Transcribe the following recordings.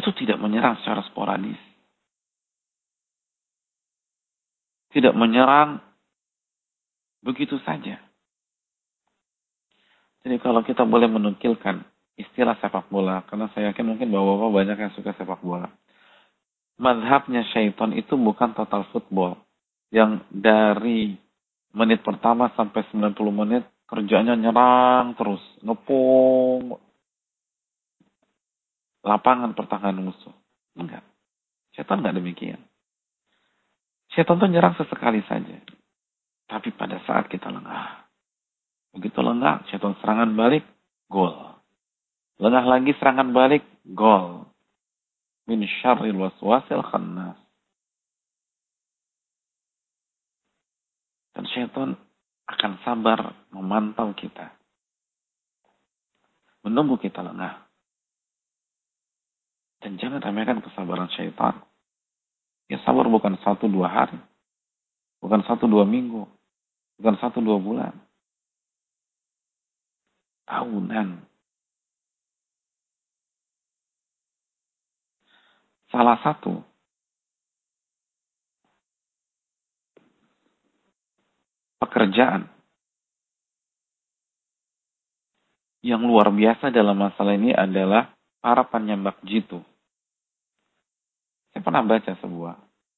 itu tidak menyerang secara sporadis. Tidak menyerang begitu saja. Jadi kalau kita boleh menukilkan istilah sepak bola, karena saya yakin mungkin bapak-bapak banyak yang suka sepak bola. Mazhabnya syaitan itu bukan total football. Yang dari menit pertama sampai 90 menit kerjanya nyerang terus. Ngepung lapangan pertahanan musuh. Enggak. Syaitan enggak demikian. Syaitan itu nyerang sesekali saja. Tapi pada saat kita lengah. Begitu lengah, syaitan serangan balik, gol. Lengah lagi serangan balik, gol. Min syarril waswasil khannas. Dan syaitan akan sabar memantau kita. Menunggu kita lengah. Dan jangan remehkan kesabaran syaitan. Ya sabar bukan 1-2 hari. Bukan 1-2 minggu. Bukan 1-2 bulan. Tahunan. Salah satu pekerjaan yang luar biasa dalam masalah ini adalah para penembak jitu. Saya pernah baca sebuah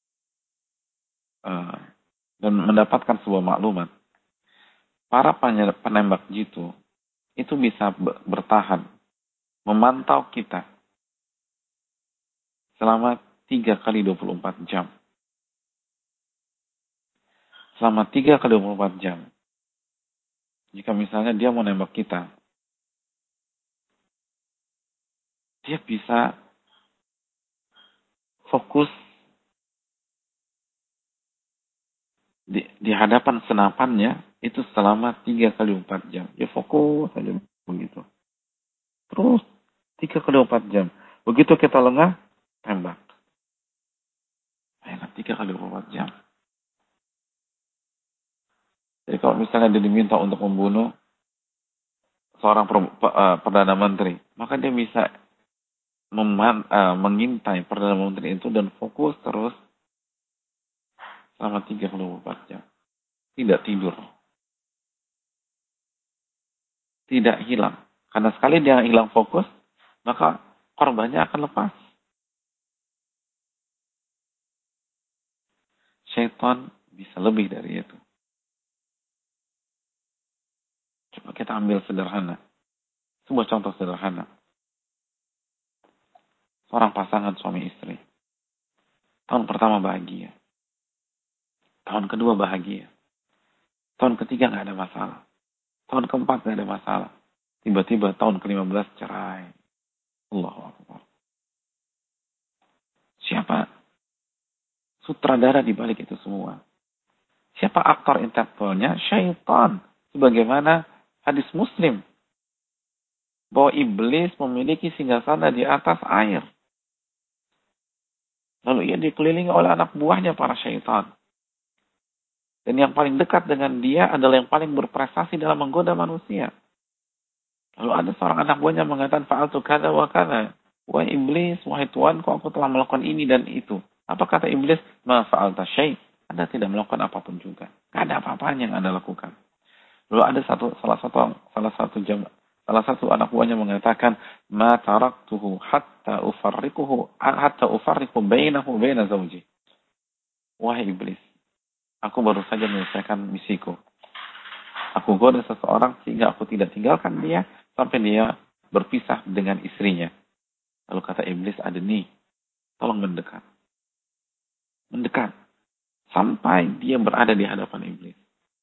dan mendapatkan sebuah maklumat. Para penembak jitu itu bisa bertahan, memantau kita selama 3 kali 24 jam. Selama 3 kali 24 jam. Jika misalnya dia mau nembak kita, dia bisa fokus di hadapan senapannya itu selama 3 kali 4 jam. Dia fokus saja begitu. Terus 3 kali 4 jam. Begitu kita lengah, tembak. Bayangkan 3 kali 4 jam. Jadi kalau misalnya dia diminta untuk membunuh seorang Perdana Menteri, maka dia bisa mengintai Perdana Menteri itu dan fokus terus selama 3 kali 4 jam. Tidak tidur. Tidak hilang. Karena sekali dia hilang fokus, maka korbannya akan lepas. Syaitan bisa lebih dari itu. Coba kita ambil sederhana. Sebuah contoh sederhana. Seorang pasangan suami istri. Tahun pertama bahagia. Tahun kedua bahagia. Tahun ketiga nggak ada masalah. Tahun keempat nggak ada masalah. Tiba-tiba tahun ke-15 cerai. Allahu Akbar. Siapa sutradara di balik itu semua? Siapa aktor intelektualnya? Syaitan. Sebagaimana hadis Muslim. Bahwa iblis memiliki singgasana di atas air. Lalu ia dikelilingi oleh anak buahnya para syaitan. Dan yang paling dekat dengan dia adalah yang paling berprestasi dalam menggoda manusia. Lalu ada seorang anak buahnya mengatakan, fa'altu kada wa kada. Wahai iblis, wahai Tuanku, aku telah melakukan ini dan itu. Apa kata iblis? Ma fa'alta syai'. Anda tidak melakukan apapun juga. Tidak ada apa-apanya yang Anda lakukan. Lalu ada salah satu anak buahnya mengatakan, ma taraktuhu hatta ufarriqu bainahu baina zawji. Wahai iblis, aku baru saja menyelesaikan misiku. Aku goda seseorang sehingga aku tidak tinggalkan dia sampai dia berpisah dengan istrinya. Lalu kata iblis, ada nih, tolong mendekat. Mendekat. Sampai dia berada di hadapan iblis.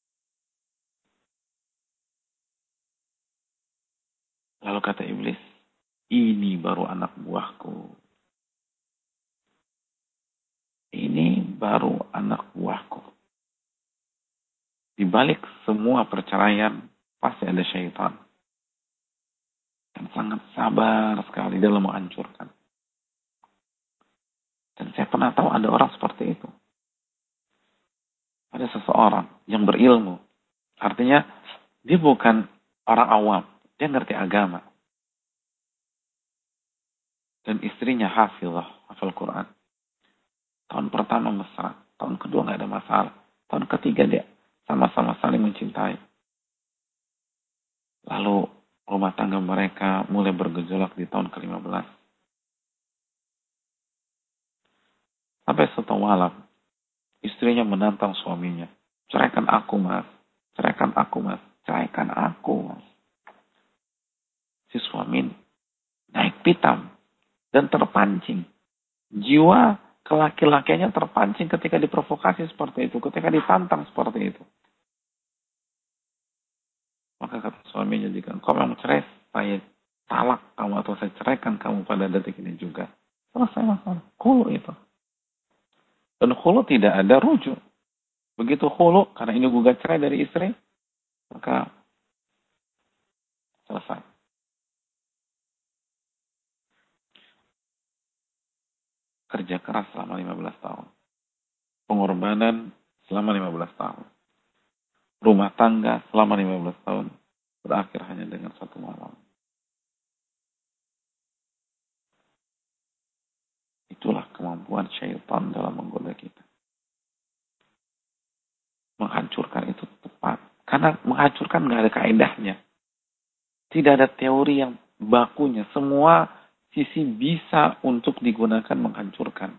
Lalu kata iblis, ini baru anak buahku. Ini baru anak buahku. Di balik semua perceraian, pasti ada syaitan. Dan sangat sabar sekali dalam menghancurkan. Dan saya pernah tahu ada orang seperti itu. Ada seseorang yang berilmu. Artinya, dia bukan orang awam. Dia ngerti agama. Dan istrinya hafizah, hafal Quran. Tahun pertama mesra, tahun kedua nggak ada masalah. Tahun ketiga dia sama-sama saling mencintai. Lalu rumah tangga mereka mulai bergejolak di tahun ke-15. Sampai suatu malam, istrinya menantang suaminya. Ceraikan aku, Mas. Ceraikan aku, Mas. Ceraikan aku, Mas. Si suami naik pitam dan terpancing. Jiwa kelaki-lakiannya terpancing ketika diprovokasi seperti itu, ketika ditantang seperti itu. Maka kata suaminya, jika engkau memang cerai, saya talak kamu atau saya ceraikan kamu pada detik ini juga. Selesai masalah. Khulu itu. Dan khulu tidak ada rujuk. Begitu khulu, karena ini gugat cerai dari istri, maka selesai. Kerja keras selama 15 tahun. Pengorbanan selama 15 tahun. Rumah tangga selama 15 tahun. Berakhir hanya dengan satu malam. Itulah kemampuan syaitan dalam menggoda kita. Menghancurkan itu tepat. Karena menghancurkan nggak ada kaedahnya. Tidak ada teori yang bakunya. Semua sisi bisa untuk digunakan menghancurkan.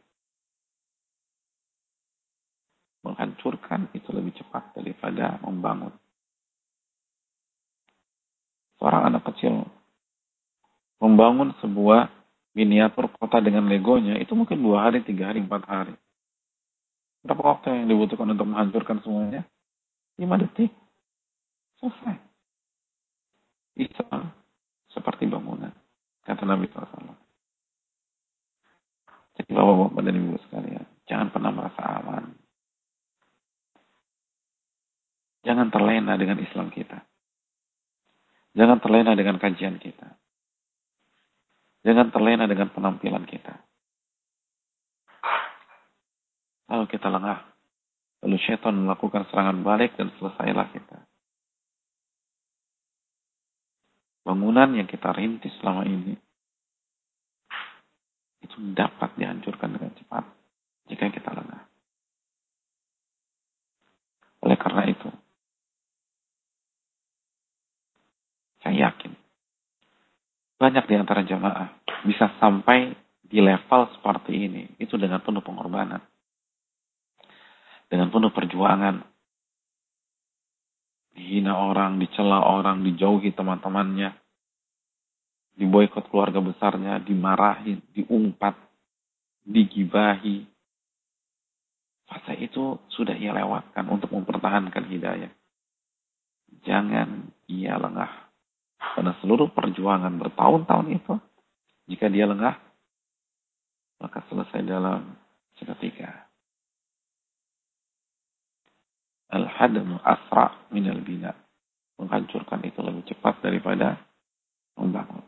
Menghancurkan itu lebih cepat daripada membangun. Seorang anak kecil membangun sebuah miniatur kota dengan legonya itu mungkin 2 hari, 3 hari, 4 hari. Berapa waktu yang dibutuhkan untuk menghancurkan semuanya? 5 detik. Selesai. Islam seperti bangunan. Kata Nabi SAW. Jadi bapak-bapak dan ibu sekalian, jangan pernah merasa aman. Jangan terlena dengan Islam kita. Jangan terlena dengan kajian kita. Jangan terlena dengan penampilan kita. Lalu kita lengah. Lalu syaitan melakukan serangan balik dan selesailah kita. Bangunan yang kita rintis selama ini itu dapat dihancurkan dengan cepat jika kita lengah. Oleh karena itu, saya yakin banyak di antara jamaah bisa sampai di level seperti ini. Itu dengan penuh pengorbanan. Dengan penuh perjuangan. Dihina orang, dicela orang, dijauhi teman-temannya. Diboikot keluarga besarnya, dimarahi, diumpat, digibahi. Fase itu sudah ia lewatkan untuk mempertahankan hidayah. Jangan ia lengah. Karena seluruh perjuangan bertahun-tahun itu, jika dia lengah, maka selesai dalam seketika. Al-hadmu asra minal bina. Menghancurkan itu lebih cepat daripada membangun.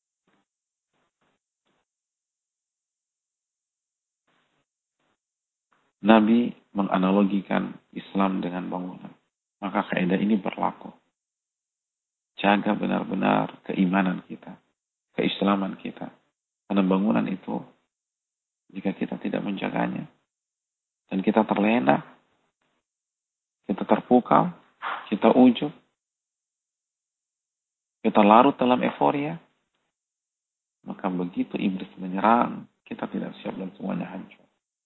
Nabi menganalogikan Islam dengan bangunan. Maka kaidah ini berlaku. Jaga benar-benar keimanan kita, keislaman kita. Karena bangunan itu, jika kita tidak menjaganya, dan kita terlena, kita terpukau, kita ujub, kita larut dalam euforia, maka begitu iblis menyerang, kita tidak siap dan semuanya hancur.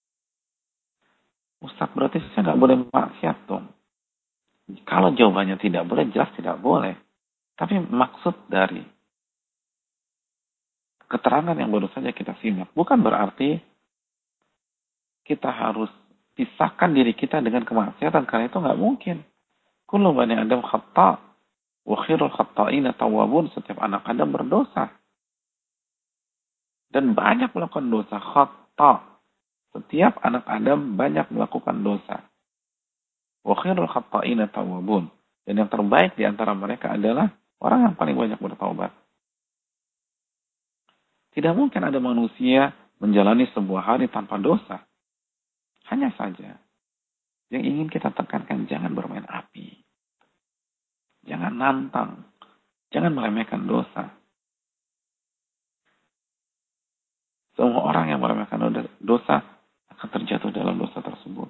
Ustaz, berarti saya nggak boleh maksiat dong. Kalau jawabannya tidak boleh, jelas tidak boleh. Tapi maksud dari keterangan yang baru saja kita simak bukan berarti kita harus pisahkan diri kita dengan kemaksiatan, karena itu nggak mungkin. Kullu bani Adam khata' wa khairul khata'ina tawwabun. Setiap anak Adam berdosa. Dan banyak melakukan dosa. Khata'. Setiap anak Adam banyak melakukan dosa. Wa khairul khata'ina tawwabun. Dan yang terbaik di antara mereka adalah orang yang paling banyak bertaubat. Tidak mungkin ada manusia menjalani sebuah hari tanpa dosa. Hanya saja, yang ingin kita tekankan, jangan bermain api. Jangan nantang. Jangan meremehkan dosa. Semua orang yang meremehkan dosa akan terjatuh dalam dosa tersebut.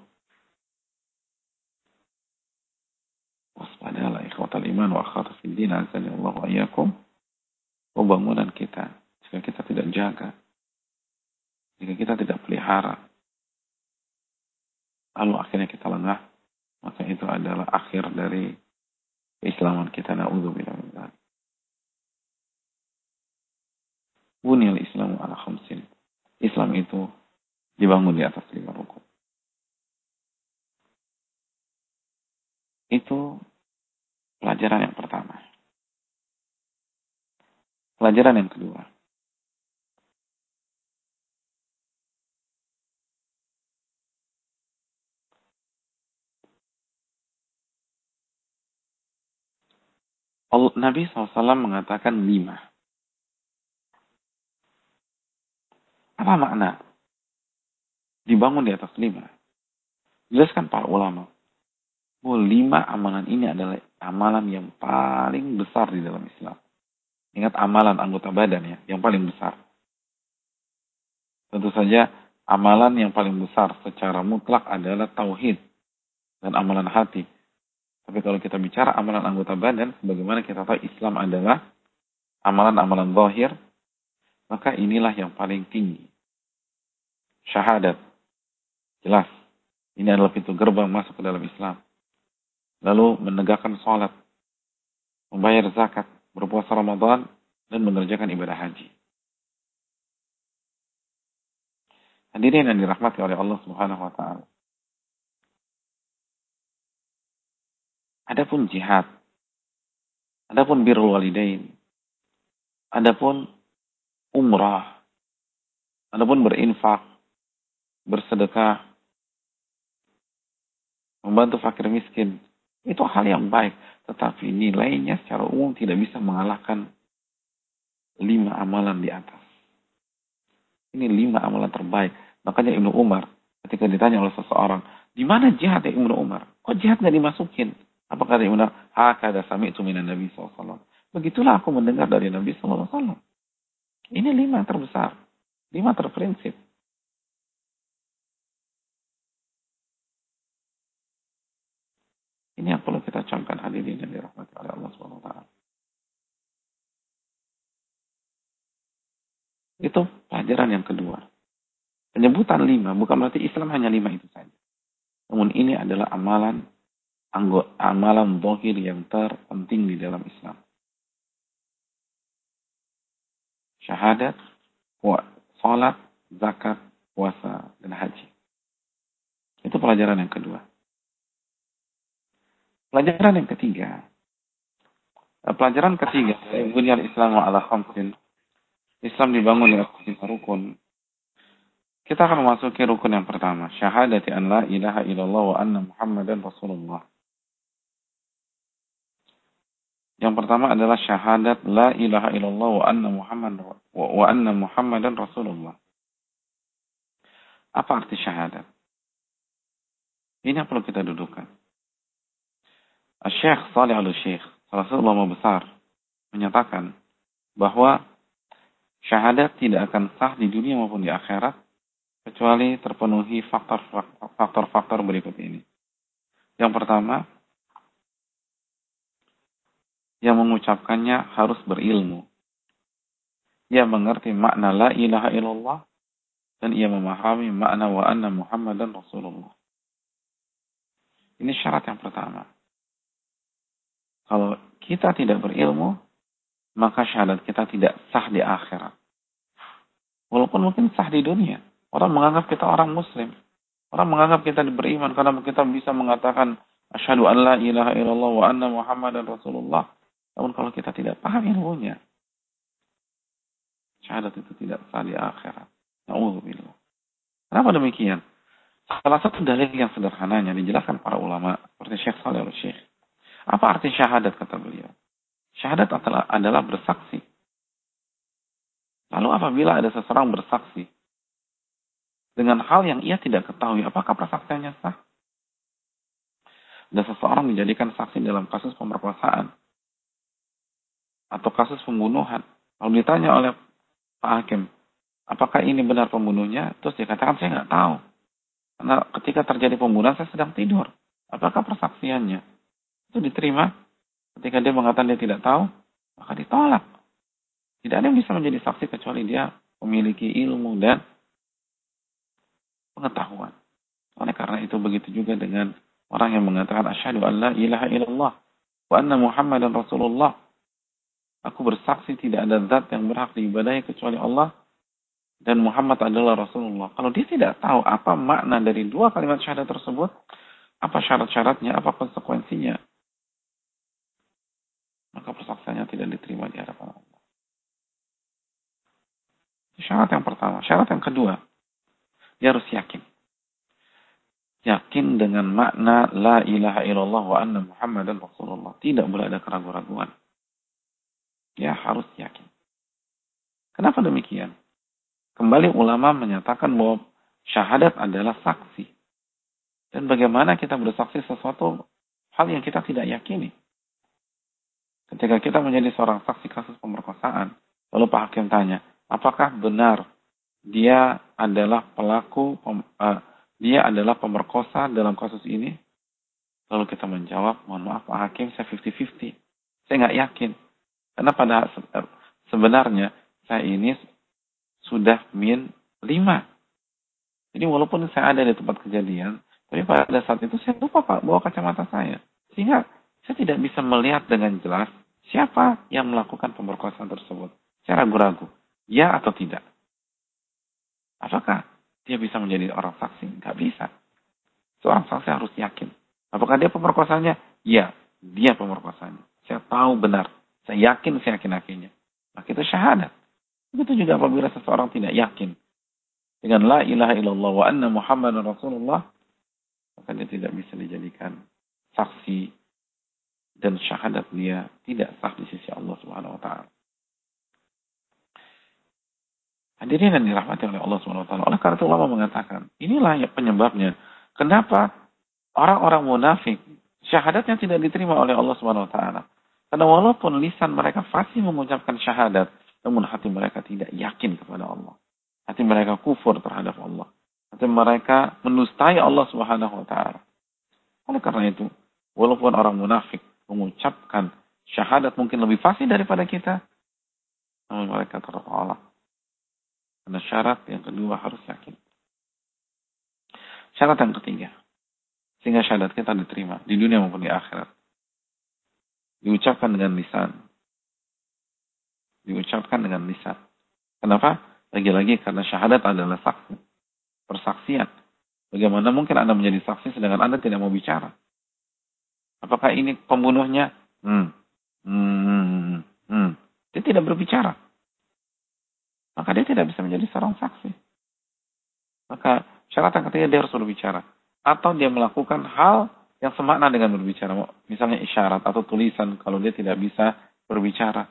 Waspadalah ikhwatal iman wa akhwatal fiddin azani Allah wa iyyakum. Pembangunan kita, jika kita tidak jaga, jika kita tidak pelihara, lalu akhirnya kita lengah, maka itu adalah akhir dari keislaman kita. Na'udzubillah min dzalik. Buniyal Islamu ala khamsin. Islam itu dibangun di atas 5 rukun. Itu pelajaran yang pertama. Pelajaran yang kedua. Nabi SAW mengatakan 5. Apa makna dibangun di atas 5? Jelaskan para ulama. Bahwa 5 amalan ini adalah amalan yang paling besar di dalam Islam. Ingat amalan anggota badan ya, yang paling besar. Tentu saja amalan yang paling besar secara mutlak adalah tauhid dan amalan hati. Tapi kalau kita bicara amalan anggota badan, sebagaimana kita tahu Islam adalah amalan-amalan zahir, maka inilah yang paling tinggi. Syahadat. Jelas. Ini adalah pintu gerbang masuk ke dalam Islam. Lalu menegakkan sholat, membayar zakat, berpuasa Ramadan, dan mengerjakan ibadah haji. Hadirin yang dirahmati oleh Allah Subhanahu wa taala. Adapun jihad, adapun birrul walidain, adapun umrah, adapun berinfak, bersedekah, membantu fakir miskin, itu hal yang baik. Tetapi nilainya secara umum tidak bisa mengalahkan 5 amalan di atas. Ini 5 amalan terbaik. Makanya Ibnu Umar ketika ditanya oleh seseorang, di mana jihad ya Ibnu Umar? Kok jihad nggak dimasukin? Apa kata Ibnu Umar? Hakada sami'tu minan Nabi SAW. Begitulah aku mendengar dari Nabi SAW. Ini 5 terbesar. 5 terprinsip. Ini yang perlu kita camkan hadirin yang dirahmati oleh Allah SWT. Itu pelajaran yang kedua. Penyebutan 5 bukan berarti Islam hanya 5 itu saja. Namun ini adalah amalan zahir yang terpenting di dalam Islam. Syahadat, salat, zakat, puasa, dan haji. Itu pelajaran yang kedua. Pelajaran yang ketiga. Pelajaran ketiga, bunyal Islamu ala khamsin. Islam dibangun di atas 5 rukun. Kita akan memasuki rukun yang pertama. Syahadati an la ilaha illallah wa anna Muhammadan Rasulullah. Yang pertama adalah syahadat la ilaha illallah wa anna Muhammadan Rasulullah. Apa arti syahadat? Ini yang perlu kita dudukkan. Syekh Salih Al-Syekh, salah satu ulama besar, menyatakan bahwa syahadat tidak akan sah di dunia maupun di akhirat kecuali terpenuhi faktor-faktor berikut ini. Yang pertama, yang mengucapkannya harus berilmu. Ia mengerti makna la ilaha illallah dan ia memahami makna wa anna Muhammadan Rasulullah. Ini syarat yang pertama. Kalau kita tidak berilmu, maka syahadat kita tidak sah di akhirat. Walaupun mungkin sah di dunia. Orang menganggap kita orang muslim. Orang menganggap kita beriman karena kita bisa mengatakan asyhadu an la ilaha illallah wa anna Muhammadan Rasulullah. Namun kalau kita tidak paham ilmunya, syahadat itu tidak sah di akhirat. Na'udzubillah. Kenapa demikian? Salah satu dalil yang sederhananya dijelaskan para ulama seperti Syekh Shalih Al-Syekh. Apa arti syahadat kata beliau? Syahadat adalah bersaksi. Lalu apabila ada seseorang bersaksi dengan hal yang ia tidak ketahui, apakah persaksiannya sah? Ada seseorang menjadikan saksi dalam kasus pemerkosaan atau kasus pembunuhan. Lalu ditanya oleh Pak Hakim, apakah ini benar pembunuhnya? Terus dia katakan, saya nggak tahu. Karena ketika terjadi pembunuhan, saya sedang tidur. Apakah persaksiannya itu diterima? Ketika dia mengatakan dia tidak tahu, maka ditolak. Tidak ada yang bisa menjadi saksi kecuali dia memiliki ilmu dan pengetahuan. Oleh karena itu begitu juga dengan orang yang mengatakan asyhadu an la ilaha illallah wa anna Muhammadan Rasulullah. Aku bersaksi tidak ada zat yang berhak diibadahi kecuali Allah dan Muhammad adalah Rasulullah. Kalau dia tidak tahu apa makna dari dua kalimat syahadat tersebut, apa syarat-syaratnya, apa konsekuensinya, maka persaksiannya tidak diterima di hadapan Allah. Syarat yang pertama. Syarat yang kedua, dia harus yakin. Yakin dengan makna la ilaha illallah wa anna Muhammadan Rasulullah. Tidak boleh ada keraguan-raguan. Dia harus yakin. Kenapa demikian? Kembali ulama menyatakan bahwa syahadat adalah saksi. Dan bagaimana kita bersaksi sesuatu hal yang kita tidak yakini. Ketika kita menjadi seorang saksi kasus pemerkosaan, lalu Pak Hakim tanya, apakah benar dia adalah dia adalah pemerkosa dalam kasus ini? Lalu kita menjawab, mohon maaf Pak Hakim, saya 50-50. Saya nggak yakin. Karena pada sebenarnya saya ini sudah min 5. Jadi walaupun saya ada di tempat kejadian, tapi pada saat itu saya lupa Pak bawa kacamata saya. Sehingga saya tidak bisa melihat dengan jelas siapa yang melakukan pemerkosaan tersebut. Saya ragu-ragu, ya atau tidak. Apakah dia bisa menjadi orang saksi? Nggak bisa. Seorang saksi harus yakin. Apakah dia pemerkosanya? Ya, dia pemerkosanya. Saya tahu benar. Saya yakin, saya yakin-yakinnya. Maka itu syahadat. Begitu juga apabila seseorang tidak yakin dengan la ilaha illallah wa anna Muhammadan Rasulullah, maka dia tidak bisa dijadikan saksi dan syahadat dia tidak sah di sisi Allah Subhanahu wa taala. Hadirin yang dirahmati oleh Allah Subhanahu wa taala. Oleh karena itu ulama mengatakan, inilah penyebabnya kenapa orang-orang munafik syahadatnya tidak diterima oleh Allah Subhanahu wa taala. Karena walaupun lisan mereka fasih mengucapkan syahadat, namun hati mereka tidak yakin kepada Allah. Hati mereka kufur terhadap Allah. Hati mereka menustai Allah Subhanahu wa taala. Oleh karena itu, walaupun orang munafik mengucapkan syahadat mungkin lebih fasih daripada kita, namun mereka tertolak. Karena syarat yang kedua harus yakin. Syarat yang ketiga, sehingga syahadat kita diterima di dunia maupun di akhirat, diucapkan dengan lisan. Diucapkan dengan lisan. Kenapa? Lagi-lagi karena syahadat adalah saksi. Persaksian. Bagaimana mungkin Anda menjadi saksi sedangkan Anda tidak mau bicara? Apakah ini pembunuhnya? Dia tidak berbicara. Maka dia tidak bisa menjadi seorang saksi. Maka syarat yang ketiga dia harus berbicara. Atau dia melakukan hal yang semakna dengan berbicara. Misalnya isyarat atau tulisan kalau dia tidak bisa berbicara.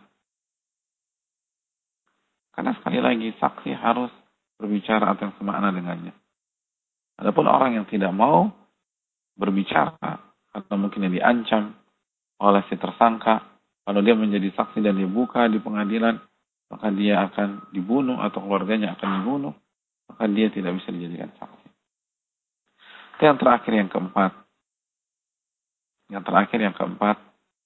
Karena sekali lagi saksi harus berbicara atau yang semakna dengannya. Adapun orang yang tidak mau berbicara atau mungkin yang diancam oleh si tersangka, kalau dia menjadi saksi dan dibuka di pengadilan, maka dia akan dibunuh atau keluarganya akan dibunuh, maka dia tidak bisa dijadikan saksi. Itu yang terakhir, yang keempat. Yang terakhir, yang keempat,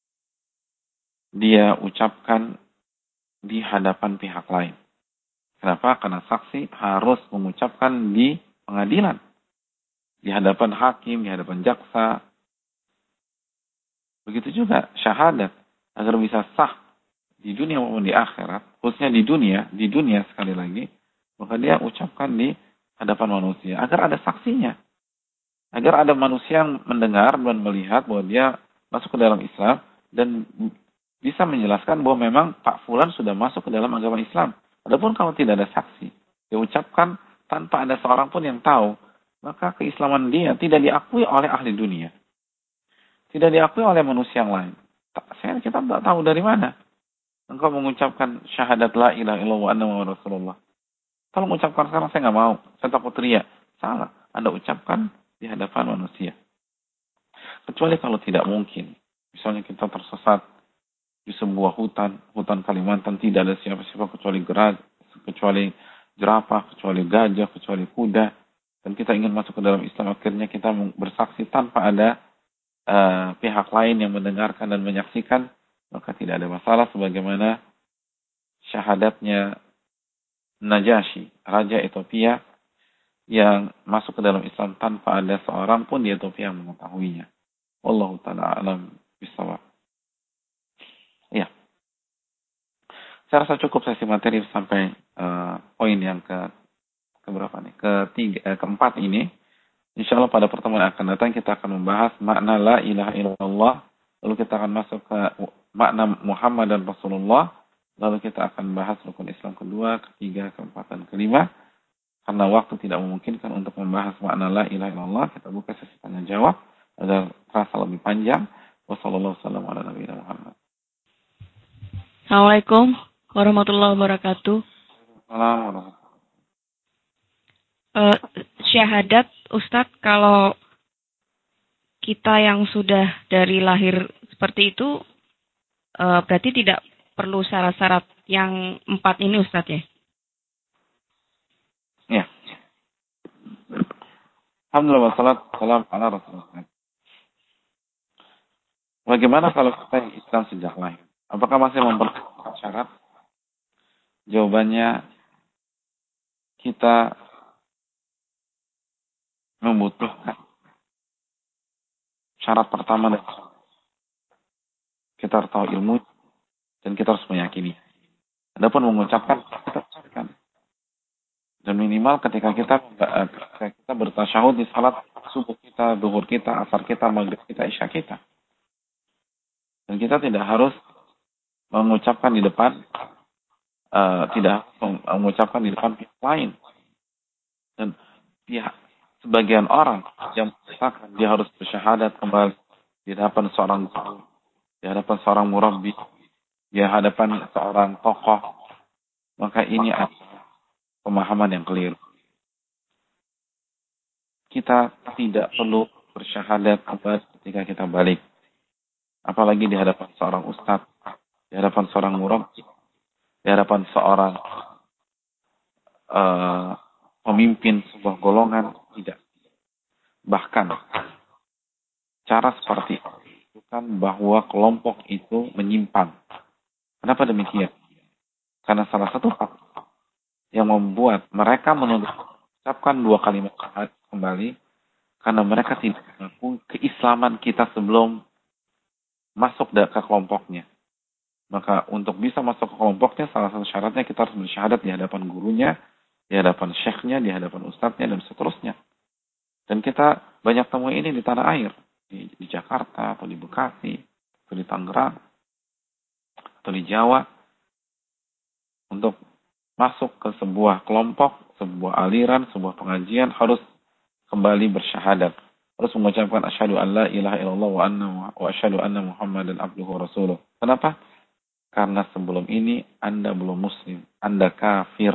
dia ucapkan di hadapan pihak lain. Kenapa? Karena saksi harus mengucapkan di pengadilan. Di hadapan hakim, di hadapan jaksa. Begitu juga syahadat. Agar bisa sah di dunia maupun di akhirat. Khususnya di dunia sekali lagi. Maka dia ucapkan di hadapan manusia. Agar ada saksinya. Agar ada manusia yang mendengar dan melihat bahwa dia masuk ke dalam Islam. Dan bisa menjelaskan bahwa memang Pak Fulan sudah masuk ke dalam agama Islam. Adapun kalau tidak ada saksi, diucapkan tanpa ada seorang pun yang tahu, maka keislaman dia tidak diakui oleh ahli dunia. Tidak diakui oleh manusia yang lain. Kita tidak tahu dari mana engkau mengucapkan syahadat la ilaha illallah wa anna Muhammadar Rasulullah. Kalau mengucapkan sekarang saya nggak mau, saya takut ria. Salah. Anda ucapkan di hadapan manusia. Kecuali kalau tidak mungkin. Misalnya kita tersesat di sebuah hutan Kalimantan, tidak ada siapa-siapa kecuali jerapah, kecuali gajah, kecuali kuda, dan kita ingin masuk ke dalam Islam, akhirnya kita bersaksi tanpa ada pihak lain yang mendengarkan dan menyaksikan, maka tidak ada masalah, sebagaimana syahadatnya Najasyi, Raja Ethiopia, yang masuk ke dalam Islam tanpa ada seorang pun di Ethiopia yang mengetahuinya. Wallahu ta'ala alam bisawab. Ya. Saya rasa cukup sesi materi sampai poin yang keberapa nih? Keempat ini. Insya Allah pada pertemuan yang akan datang kita akan membahas makna la ilaha illallah. Lalu kita akan masuk ke makna Muhammad dan Rasulullah. Lalu kita akan bahas rukun Islam kedua, ketiga, keempat, dan kelima. Karena waktu tidak memungkinkan untuk membahas makna la ilaha illallah, kita buka sesi tanya jawab agar terasa lebih panjang. Wassalamualaikum warahmatullahi wabarakatuh. Assalamualaikum warahmatullahi wabarakatuh. Assalamualaikum. Syahadat, Ustadz, kalau kita yang sudah dari lahir seperti itu, berarti tidak perlu syarat-syarat yang 4 ini, Ustadz, ya? Ya. Alhamdulillah, wassalatu wassalamu ala Rasulullah. Bagaimana kalau kita yang Islam sejak lahir? Apakah masih memperlukan syarat? Jawabannya, kita membutuhkan syarat pertama dan kita harus tahu ilmu dan kita harus meyakini. Adapun mengucapkan, kita ucapkan. Dan minimal ketika kita bertasyahud di salat subuh kita, zuhur kita, asar kita, maghrib kita, isya kita. Dan kita tidak harus mengucapkan di depan, mengucapkan di depan pihak lain. Dan pihak sebagian orang yang mengatakan dia harus bersyahadat kembali di hadapan seorang guru, di hadapan seorang murabbi, di hadapan seorang tokoh, maka ini adalah pemahaman yang keliru. Kita tidak perlu bersyahadat ketika kita balik. Apalagi di hadapan seorang ustadz, di hadapan seorang murabbi, di hadapan seorang pemimpin sebuah golongan, tidak. Bahkan, cara seperti itu menunjukkan bahwa kelompok itu menyimpang. Kenapa demikian? Karena salah satu faktor yang membuat mereka mengucapkan 2 kalimat syahadat kembali, karena mereka tidak mengaku keislaman kita sebelum masuk ke kelompoknya. Maka untuk bisa masuk ke kelompoknya, salah satu syaratnya kita harus bersyahadat di hadapan gurunya, di hadapan syekhnya, di hadapan ustadznya, dan seterusnya. Dan kita banyak temui ini di tanah air, di Jakarta, atau di Bekasi, atau di Tangerang, atau di Jawa. Untuk masuk ke sebuah kelompok, sebuah aliran, sebuah pengajian, harus kembali bersyahadat. Harus mengucapkan asyhadu an la ilaha illallah wa asyhadu anna Muhammadan abduhu wa rasuluh. Kenapa? Karena sebelum ini Anda belum muslim, Anda kafir.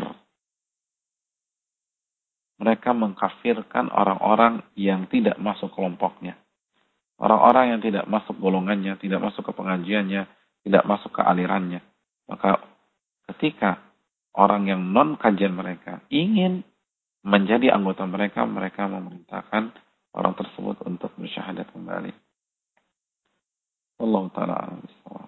Mereka mengkafirkan orang-orang yang tidak masuk kelompoknya. Orang-orang yang tidak masuk golongannya, tidak masuk ke pengajiannya, tidak masuk ke alirannya. Maka ketika orang yang non kajian mereka ingin menjadi anggota mereka, mereka memerintahkan orang tersebut untuk bersyahadat kembali. Wallahu ta'ala a'lam bishawab.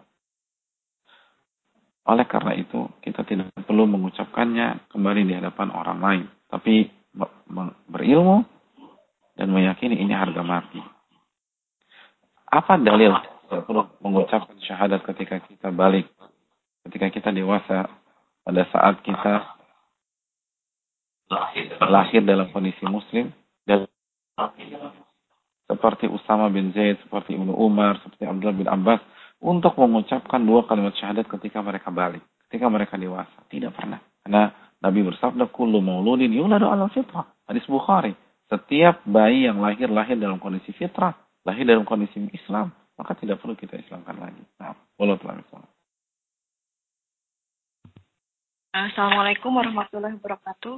Oleh karena itu, kita tidak perlu mengucapkannya kembali di hadapan orang lain. Tapi berilmu dan meyakini ini harga mati. Apa dalil tidak perlu mengucapkan syahadat ketika kita balik, ketika kita dewasa, pada saat kita lahir dalam kondisi muslim, dan seperti Usama bin Zaid, seperti Ibnu Umar, seperti Abdullah bin Abbas, untuk mengucapkan 2 kalimat syahadat ketika mereka balik, ketika mereka dewasa. Tidak pernah. Karena Nabi bersabda, kullu mauludin yuladu ala fitrah. Hadis Bukhari. Setiap bayi yang lahir dalam kondisi fitrah, lahir dalam kondisi Islam, maka tidak perlu kita Islamkan lagi. Nah, Assalamualaikum warahmatullahi wabarakatuh.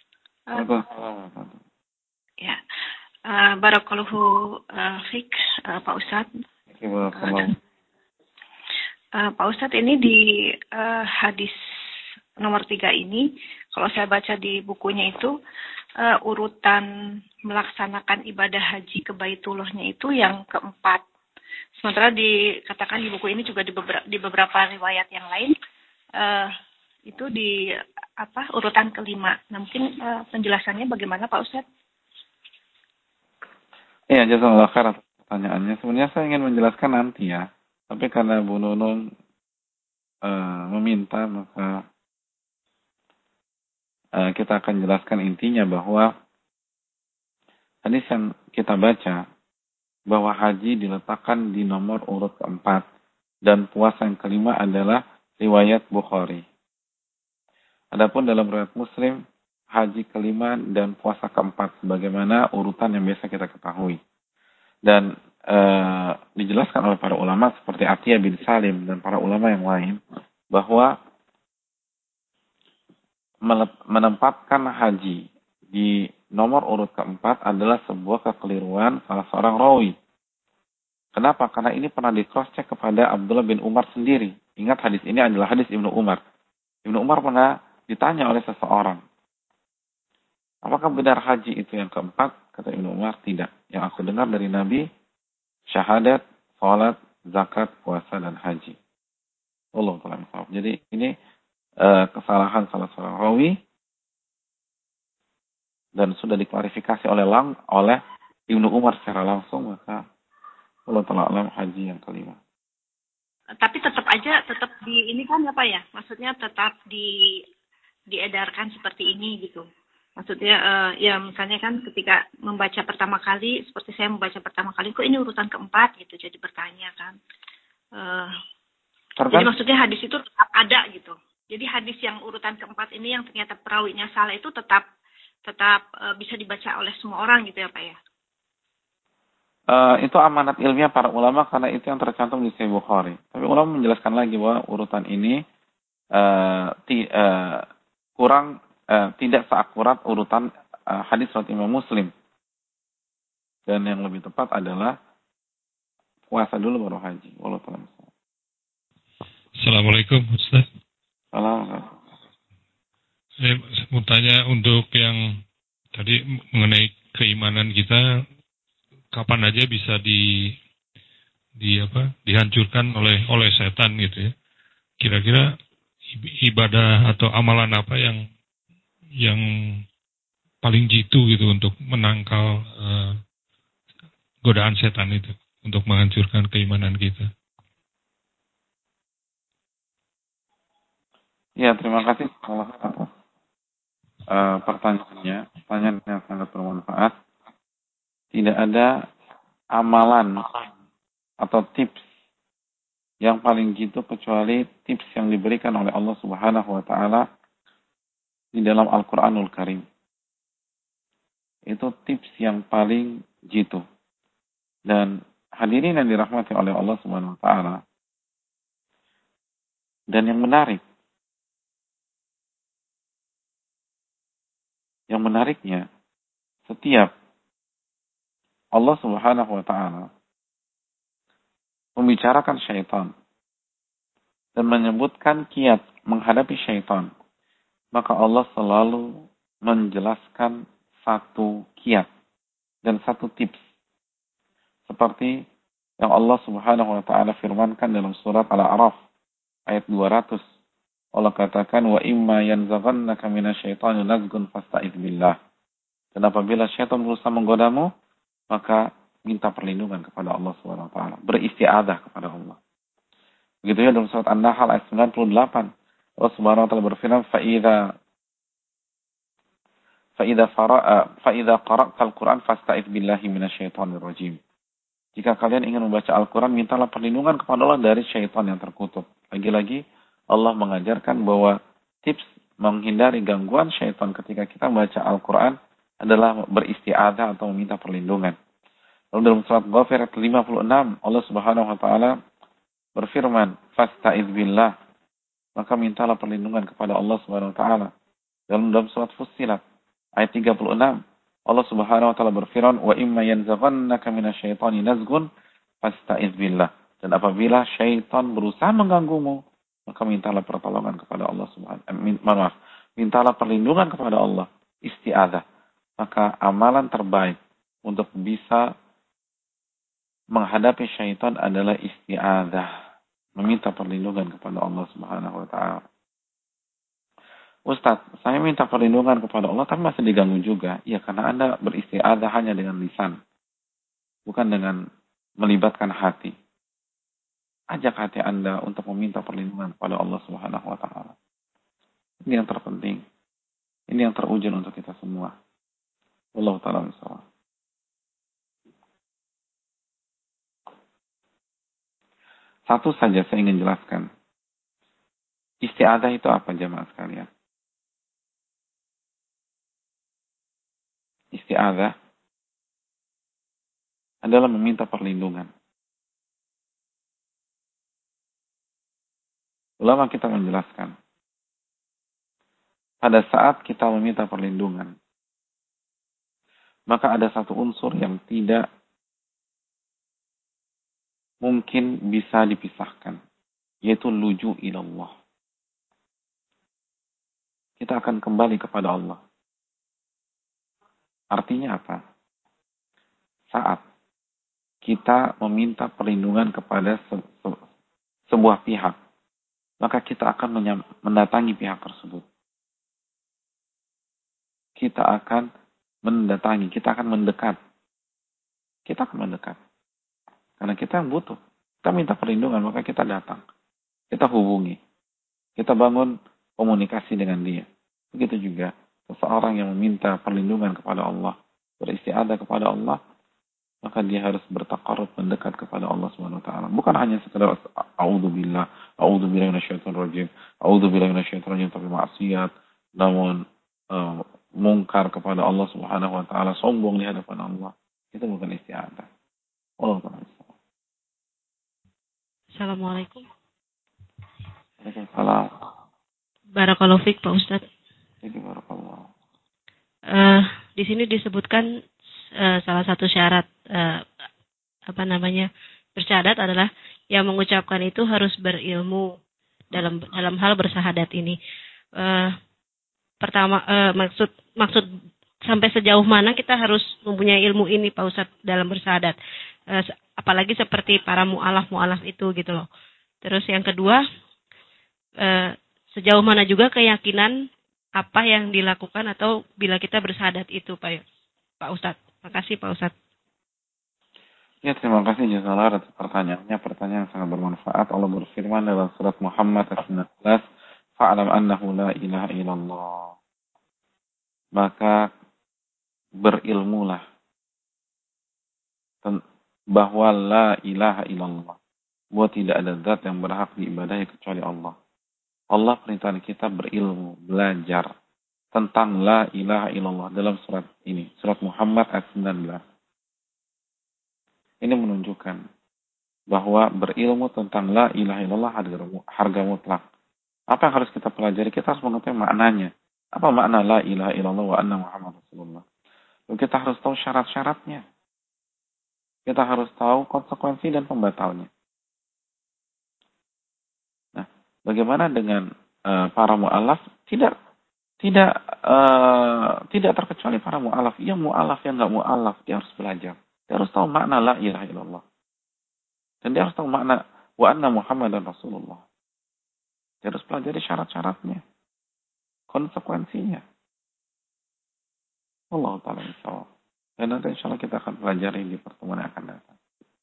Ya, barakallahu fiik, Pak Ustadz. Pak Ustadz, ini di hadis nomor 3 ini Kalau saya baca di bukunya itu urutan melaksanakan ibadah haji ke Baitullahnya itu yang keempat. Sementara dikatakan di buku ini juga di beberapa riwayat yang lain itu di urutan kelima. Nah, mungkin penjelasannya bagaimana Pak Ustadz? Iya, jazakallah khair atas pertanyaannya. Sebenarnya saya ingin menjelaskan nanti ya, tapi karena Bu Nunung meminta, maka kita akan jelaskan intinya bahwa hadis yang kita baca bahwa haji diletakkan di nomor urut keempat dan puasa yang kelima adalah riwayat Bukhari. Adapun dalam riwayat Muslim, haji kelima dan puasa keempat sebagaimana urutan yang biasa kita ketahui. Dan dijelaskan oleh para ulama seperti Atiyah bin Salim dan para ulama yang lain bahwa menempatkan haji di nomor urut keempat adalah sebuah kekeliruan salah seorang rawi. Kenapa? Karena ini pernah di cross check kepada Abdullah bin Umar sendiri. Ingat hadis ini adalah hadis Ibnu Umar. Ibnu Umar pernah ditanya oleh seseorang, apakah benar haji itu yang keempat? Kata Ibnu Umar, tidak. Yang aku dengar dari Nabi, syahadat, salat, zakat, puasa, dan haji. Allah Ta'ala. Jadi ini kesalahan salah seorang rawi dan sudah diklarifikasi oleh Ibnu Umar secara langsung, maka Allah Ta'ala haji yang kelima. Tapi tetap di ini kan apa ya? Maksudnya tetap diedarkan seperti ini gitu. Maksudnya ya misalnya kan ketika membaca pertama kali, seperti saya membaca pertama kali, kok ini urutan keempat gitu, jadi bertanya kan. Jadi maksudnya hadis itu tetap ada gitu. Jadi hadis yang urutan keempat ini yang ternyata perawinya salah itu tetap bisa dibaca oleh semua orang gitu ya Pak ya? Itu amanat ilmiah para ulama karena itu yang tercantum di Sahih Bukhari. Tapi ulama menjelaskan lagi bahwa urutan ini tidak seakurat urutan hadis riwayat Imam Muslim. Dan yang lebih tepat adalah puasa dulu baru haji. Wallahu a'lam. Assalamualaikum Ustaz. Assalamualaikum. Saya mau tanya untuk yang tadi mengenai keimanan kita, kapan aja bisa dihancurkan oleh setan gitu ya. Kira-kira ibadah atau amalan apa yang paling jitu gitu untuk menangkal godaan setan itu untuk menghancurkan keimanan kita? Ya, terima kasih Allah atas pertanyaannya. Pertanyaan yang sangat bermanfaat. Tidak ada amalan atau tips yang paling jitu kecuali tips yang diberikan oleh Allah Subhanahu wa taala di dalam Al-Qur'anul Karim. Itu tips yang paling jitu. Dan hadirin yang dirahmati oleh Allah Subhanahu wa taala. Dan yang menariknya, setiap Allah Subhanahu wa taala membicarakan syaitan dan menyebutkan kiat menghadapi syaitan, maka Allah selalu menjelaskan satu kiat dan satu tips. Seperti yang Allah Subhanahu wa taala firmankan dalam surat Al-A'raf ayat 200. Allah katakan, wa imma yanzaghannaka minasyaitani nazghun fasta'idz billah. Dan apabila syaitan berusaha menggodamu, maka minta perlindungan kepada Allah Subhanahu wa taala, beristiadah kepada Allah. Begitu ya dalam surat An-Nahl ayat 98. Allah Subhanahu wa taala berfirman, fa idza qara'tal Qur'an fasta'idz billahi minasyaitonir rajim. Jika kalian ingin membaca Al-Qur'an, mintalah perlindungan kepada Allah dari syaitan yang terkutuk. Lagi-lagi Allah mengajarkan bahwa tips menghindari gangguan syaitan ketika kita membaca Al-Qur'an adalah beristiadah atau meminta perlindungan. Lalu dalam surat Ghafir ayat 56, Allah Subhanahu wa taala berfirman, "Fasta'idz billah." Maka mintalah perlindungan kepada Allah Subhanahu wa taala. Dalam surat Fussilat ayat 36, Allah Subhanahu wa taala berfirman, "Wa imma yanzaghannaka minasyaitani nazghun fasta'idz billah." Dan apabila syaitan berusaha mengganggumu, maka mintalah pertolongan kepada Allah Subhanahu wa taala. mintalah perlindungan kepada Allah, isti'adzah. Maka amalan terbaik untuk bisa menghadapi syaitan adalah isti'adzah, meminta perlindungan kepada Allah Subhanahu wa taala. Ustadz, saya minta perlindungan kepada Allah tapi masih diganggu juga. Ya, karena Anda beristi'adzah hanya dengan lisan, bukan dengan melibatkan hati. Ajak hati Anda untuk meminta perlindungan kepada Allah Subhanahu wa taala. Ini yang terpenting. Ini yang teruji untuk kita semua. Wallahu taala bishawab. Satu saja saya ingin jelaskan. Isti'adzah itu apa, jemaah sekalian? Isti'adzah adalah meminta perlindungan. Ulama kita menjelaskan, pada saat kita meminta perlindungan, maka ada satu unsur yang tidak mungkin bisa dipisahkan, yaitu luju ilallah. Kita akan kembali kepada Allah. Artinya apa? Saat kita meminta perlindungan kepada sebuah pihak, maka kita akan mendatangi pihak tersebut. Kita akan mendatangi, kita akan mendekat. Kita akan mendekat. Karena kita yang butuh. Kita minta perlindungan, maka kita datang. Kita hubungi. Kita bangun komunikasi dengan dia. Begitu juga seseorang yang meminta perlindungan kepada Allah, beristi'adzah kepada Allah, maka dia harus bertaqarrub, mendekat kepada Allah Subhanahu wa taala. Bukan hanya sekedar a'udzubillah minasyaitonir rajim, a'udzubillahi minasyaitonir rajim, tapi maksiat, namun mungkar kepada Allah Subhanahu wa taala, sombong di hadapan Allah. Itu bukan isti'adzah. Allah taala. Assalamualaikum. Waalaikumsalam. Barakallahu fiik Pak Ustadz. Barakallahu. Di sini disebutkan salah satu syarat bersyahadat adalah yang mengucapkan itu harus berilmu dalam hal bersyahadat ini. Pertama maksud sampai sejauh mana kita harus mempunyai ilmu ini Pak Ustadz dalam bersyahadat. Apalagi seperti para mu'alaf itu gitu loh. Terus yang kedua, sejauh mana juga keyakinan apa yang dilakukan atau bila kita bersyahadat itu Pak Ustadz. Makasih Pak Ustadz. Ya, terima kasih jazakallah atas pertanyaannya. Pertanyaan yang sangat bermanfaat. Allah berfirman dalam surat Muhammad ayat 19, "Fa'lam annahu la ilaha illallah." Maka berilmulah bahwa la ilaha illallah, bahwa tidak ada zat yang berhak diibadahi kecuali Allah. Allah perintahkan kita berilmu, belajar tentang la ilaha illallah dalam surat ini, surat Muhammad ayat 19. Ini menunjukkan bahwa berilmu tentang la ilaha illallah harga mutlak. Apa yang harus kita pelajari? Kita harus mengetahui maknanya. Apa makna la ilaha illallah wa anna Muhammad Rasulullah? Lalu kita harus tahu syarat-syaratnya. Kita harus tahu konsekuensi dan pembatalnya. Nah, bagaimana dengan para mu'alaf? Tidak terkecuali para mu'alaf. Yang mu'alaf, yang nggak mu'alaf, dia harus belajar. Dia harus tahu makna la ilaha illallah. Dan dia harus tahu makna wa anna Muhammadan Rasulullah. Dia harus pelajari syarat-syaratnya. Konsekuensinya. Allah ta'ala insya. Dan nanti insya Allah kita akan pelajari di pertemuan yang akan datang.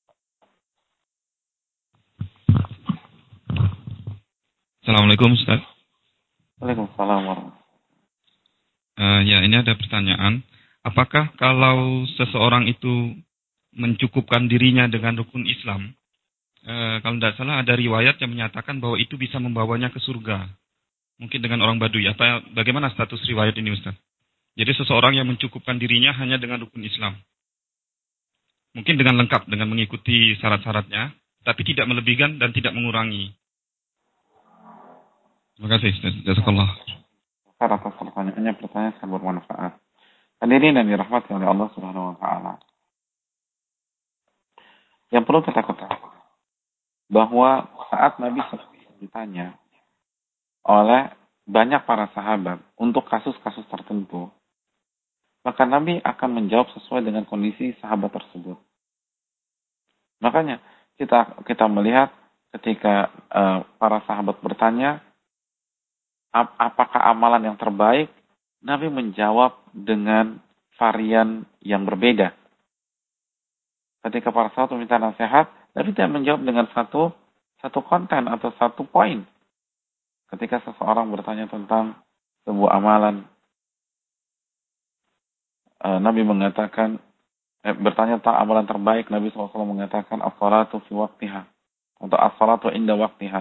Assalamualaikum Ustaz. Waalaikumsalam warahmatullahi. Ya, ini ada pertanyaan. Apakah kalau seseorang itu mencukupkan dirinya dengan rukun Islam, kalau tidak salah ada riwayat yang menyatakan bahwa itu bisa membawanya ke surga. Mungkin dengan orang Baduy. Bagaimana status riwayat ini Ustaz? Jadi seseorang yang mencukupkan dirinya hanya dengan rukun Islam. Mungkin dengan lengkap, dengan mengikuti syarat-syaratnya, tapi tidak melebihkan dan tidak mengurangi. Terima kasih Ustaz. Jazakallah. Atas pertanyaannya, pertanyaan sangat bermanfaat. Hadirin yang dirahmati oleh Allah Subhanahu wa taala. Yang perlu kita ketahui bahwa saat Nabi SAW ditanya oleh banyak para sahabat untuk kasus-kasus tertentu, maka Nabi akan menjawab sesuai dengan kondisi sahabat tersebut. Makanya kita melihat ketika para sahabat bertanya, apakah amalan yang terbaik, Nabi menjawab dengan varian yang berbeda. Ketika para sahabat meminta nasihat, Nabi tidak menjawab dengan satu konten atau satu poin. Ketika seseorang bertanya tentang sebuah amalan, Nabi mengatakan, bertanya tentang amalan terbaik, Nabi SAW mengatakan, as-salatu fi waqtiha, atau as-salatu inda waqtiha,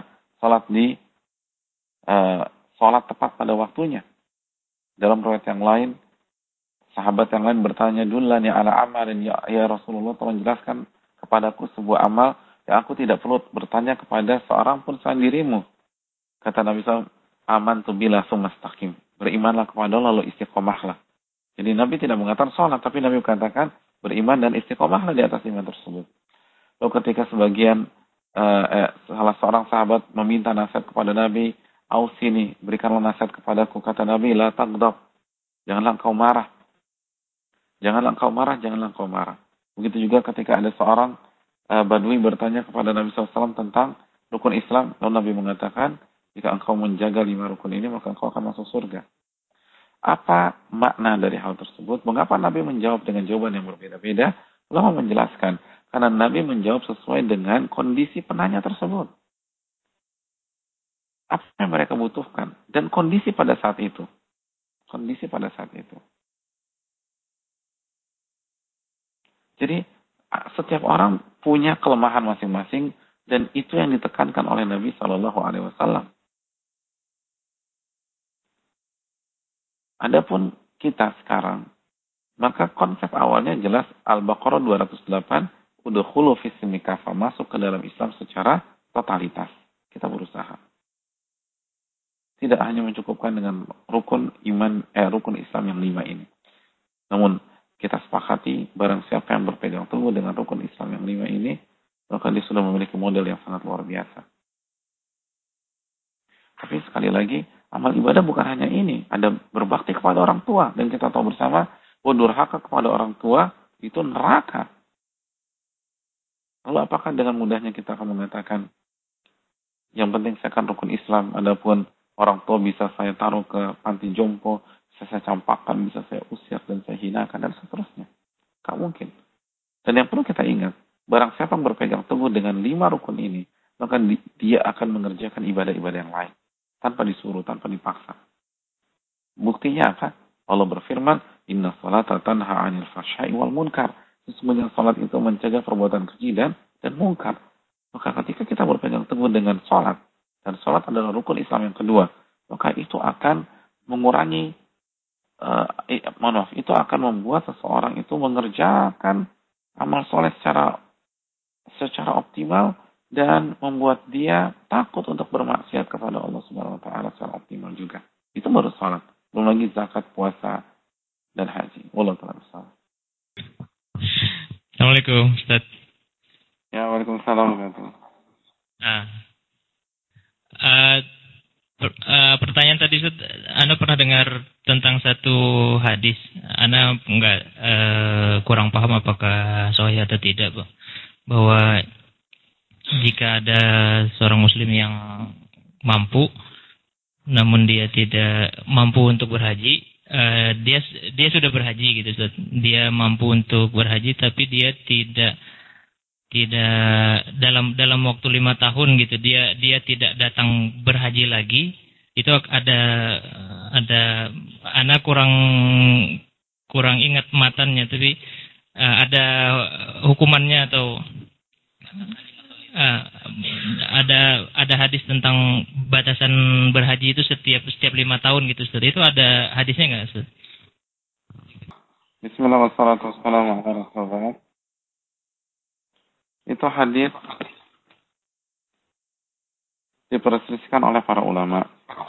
salat tepat pada waktunya. Dalam riwayat yang lain, sahabat yang lain bertanya, dullani ala amalin ya Rasulullah, tolong jelaskan kepadaku sebuah amal yang aku tidak perlu bertanya kepada seorang pun selain dirimu. Kata Nabi SAW, amantu billah tsumma istaqim. Berimanlah kepada Allah lalu istiqomahlah. Jadi Nabi tidak mengatakan sholat, tapi Nabi mengatakan beriman dan istiqomahlah di atas iman tersebut. Lalu ketika salah seorang sahabat meminta nasihat kepada Nabi, ausini, berikanlah nasihat kepadaku. Kata Nabi, la taghdab. Janganlah engkau marah. Janganlah engkau marah. Begitu juga ketika ada seorang Badui bertanya kepada Nabi SAW tentang rukun Islam. Lalu Nabi mengatakan, jika engkau menjaga 5 rukun ini, maka engkau akan masuk surga. Apa makna dari hal tersebut? Mengapa Nabi menjawab dengan jawaban yang berbeda-beda? Ulama menjelaskan, karena Nabi menjawab sesuai dengan kondisi penanya tersebut. Apa yang mereka butuhkan? Dan kondisi pada saat itu. Jadi, setiap orang punya kelemahan masing-masing, dan itu yang ditekankan oleh Nabi SAW. Adapun kita sekarang, maka konsep awalnya jelas Al-Baqarah 208, udkhulu fis-silmi kafah, masuk ke dalam Islam secara totalitas. Kita berusaha. Tidak hanya mencukupkan dengan rukun Islam yang 5 ini. Namun kita sepakati barang siapa yang berpegang teguh dengan rukun Islam yang 5 ini, maka dia sudah memiliki model yang sangat luar biasa. Tapi sekali lagi, amal ibadah bukan hanya ini. Ada berbakti kepada orang tua. Dan kita tahu bersama, bahwa durhaka kepada orang tua itu neraka. Lalu apakah dengan mudahnya kita akan mengatakan, yang penting saya akan rukun Islam, adapun orang tua bisa saya taruh ke panti jompo, bisa saya campakkan, bisa saya usir, dan saya hinakan, dan seterusnya. Gak mungkin. Dan yang perlu kita ingat, barang siapa yang berpegang teguh dengan 5 rukun ini, maka dia akan mengerjakan ibadah-ibadah yang lain. Tanpa disuruh, tanpa dipaksa. Buktinya apa? Allah berfirman, inna salata tanha 'anil fahsya'i wal munkar. Sesungguhnya salat itu mencegah perbuatan keji dan munkar. Maka ketika kita berpegang teguh dengan salat, dan salat adalah rukun Islam yang kedua, maka itu akan mengurangi, itu akan membuat seseorang itu mengerjakan amal soleh secara optimal, dan membuat dia takut untuk bermaksiat kepada Allah Subhanahu wa taala secara optimal juga. Itu baru salat. Belum lagi zakat, puasa, dan haji. Wallahu ta'ala bissawab. Assalamualaikum, Ustaz. Ya, waalaikumsalam. Pertanyaan tadi, Ustaz, Anda pernah dengar tentang satu hadis. Anda kurang paham apakah sahih atau tidak, Pak. Bahwa jika ada seorang muslim yang mampu, namun dia tidak mampu untuk berhaji, dia sudah berhaji gitu, Ustaz. Dia mampu untuk berhaji, tapi dia tidak dalam waktu 5 tahun gitu, dia tidak datang berhaji lagi. Itu ada anak kurang ingat matannya, tapi ada hukumannya atau ada hadis tentang batasan berhaji itu setiap 5 tahun gitu, Ustaz. Itu ada hadisnya nggak, Ustaz? Bismillah wassalatu wassalamu ala Rasulullah. Itu hadis diperselisihkan oleh para ulama.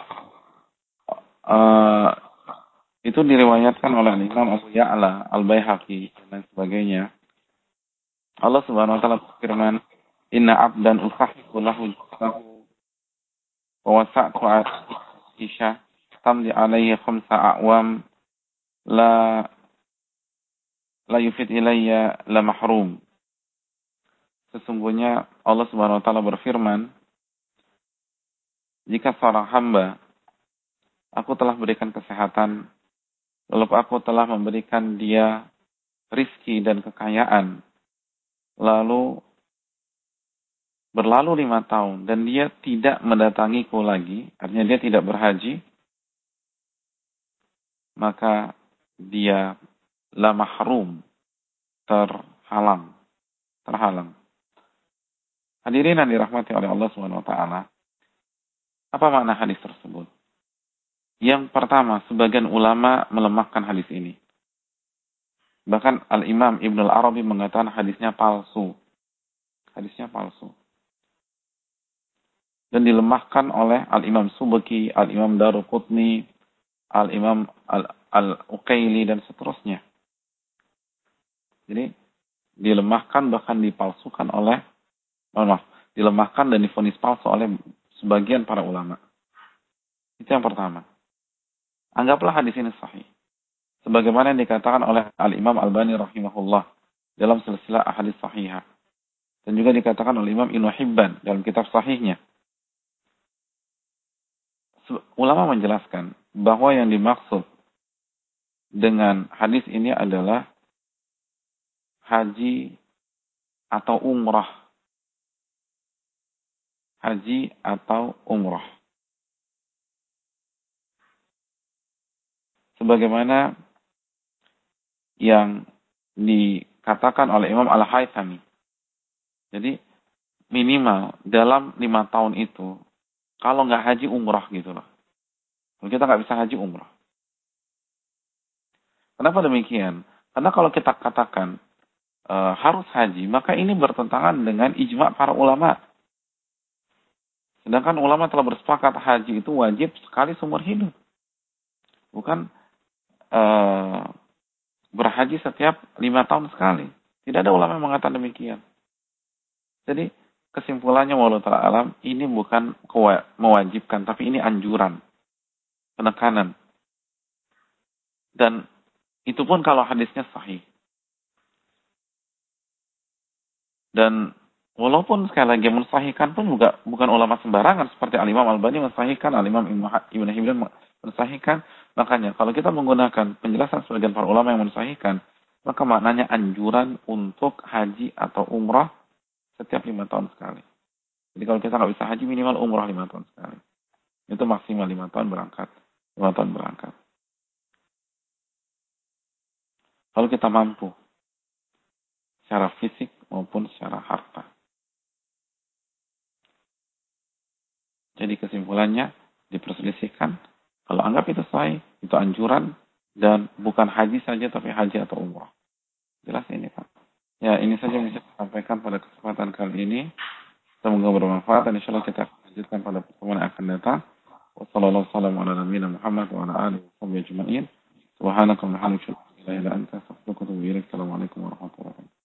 Itu diriwayatkan oleh Imam Abu Ya'la, Al-Baihaqi, dan sebagainya. Allah Subhanahu wa taala berfirman, inna abdan usahiku lahu wa wasa'tu isha tamdi alaihi khamsa a'wam la yufid ilayya la mahrum. Sesungguhnya Allah Subhanahu wa taala berfirman, jika seorang hamba aku telah berikan kesehatan, lalu aku telah memberikan dia rizki dan kekayaan, lalu berlalu 5 tahun dan dia tidak mendatangiku lagi, artinya dia tidak berhaji, maka dia la mahrum, terhalang. Hadirin yang dirahmati oleh Allah Subhanahu wa taala, apa makna hadis tersebut? Yang pertama, sebagian ulama melemahkan hadis ini. Bahkan Al-Imam Ibn Al-Arabi mengatakan hadisnya palsu. Hadisnya palsu. Dan dilemahkan oleh Al-Imam Subki, Al-Imam Daruqutni, Al-Imam Al-Uqaili, dan seterusnya. Jadi, dilemahkan bahkan dipalsukan oleh, dilemahkan dan divonis palsu oleh sebagian para ulama. Itu yang pertama. Anggaplah hadis ini sahih. Sebagaimana yang dikatakan oleh Al-Imam Al-Albani rahimahullah dalam silsilah ahadits sahihah. Dan juga dikatakan oleh Imam Ibnu Hibban dalam kitab sahihnya. Ulama menjelaskan bahwa yang dimaksud dengan hadis ini adalah haji atau umrah. Haji atau umrah. Sebagaimana yang dikatakan oleh Imam Al-Haythami. Jadi minimal dalam 5 tahun itu, kalau nggak haji umrah gitu loh. Kalau kita nggak bisa haji umrah. Kenapa demikian? Karena kalau kita katakan harus haji, maka ini bertentangan dengan ijma' para ulama. Sedangkan ulama telah bersepakat haji itu wajib sekali seumur hidup. Bukan berhaji setiap 5 tahun sekali. Tidak ada ulama yang mengatakan demikian. Jadi kesimpulannya wallahu ta'ala alam, ini bukan mewajibkan, tapi ini anjuran, penekanan. Dan itu pun kalau hadisnya sahih. Dan walaupun sekali lagi mensahihkan pun juga bukan ulama sembarangan, seperti Al-Imam Al-Albani mensahihkan, Al-Imam Ibnu Hibban mensahihkan. Makanya kalau kita menggunakan penjelasan sebagian para ulama yang mensahihkan, maka maknanya anjuran untuk haji atau umrah setiap 5 tahun sekali. Jadi kalau kita nggak bisa haji, minimal umrah 5 tahun sekali. Itu maksimal 5 tahun berangkat. 5 tahun berangkat. Kalau kita mampu secara fisik maupun secara harta. Jadi kesimpulannya diperselisihkan. Kalau anggap itu sahih, itu anjuran dan bukan haji saja tapi haji atau umrah. Jelas ini Pak. Ya, ini saja yang bisa saya sampaikan pada kesempatan kali ini. Semoga bermanfaat dan insyaallah kita akan lanjutkan pada pertemuan yang akan datang. Wassalamualaikum warahmatullahi wabarakatuh. Subhanakallahumma wa bihamdika, asyhadu an la ilaha illa anta, astaghfiruka wa atubu ilaik. Assalamualaikum warahmatullahi wabarakatuh.